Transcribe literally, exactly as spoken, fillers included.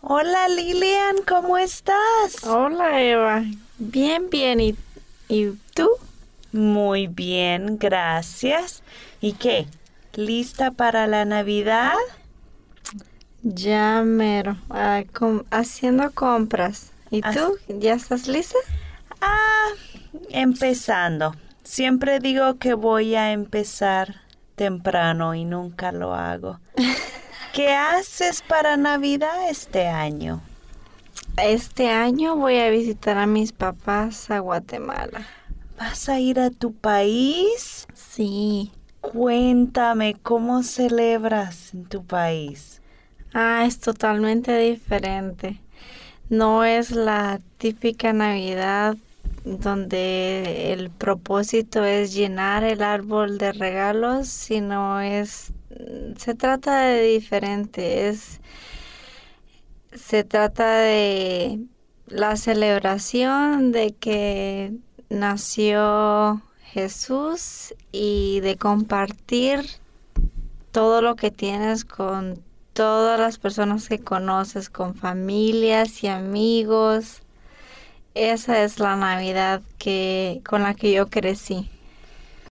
Hola Lilian, ¿cómo estás? Hola Eva, bien, bien, ¿y, y tú? Muy bien, gracias. ¿Y qué? ¿Lista para la Navidad? Ya mero, ah, com- haciendo compras. ¿Y tú? As- ¿Ya estás lista? ah, Empezando. Siempre digo que voy a empezar temprano y nunca lo hago. ¿Qué haces para Navidad este año? Este año voy a visitar a mis papás a Guatemala. ¿Vas a ir a tu país? Sí. Cuéntame, ¿cómo celebras en tu país? Ah, es totalmente diferente. No es la típica Navidad donde el propósito es llenar el árbol de regalos, sino es, se trata de diferente, es, se trata de la celebración de que nació Jesús y de compartir todo lo que tienes con todas las personas que conoces, con familias y amigos. Esa es la Navidad que con la que yo crecí.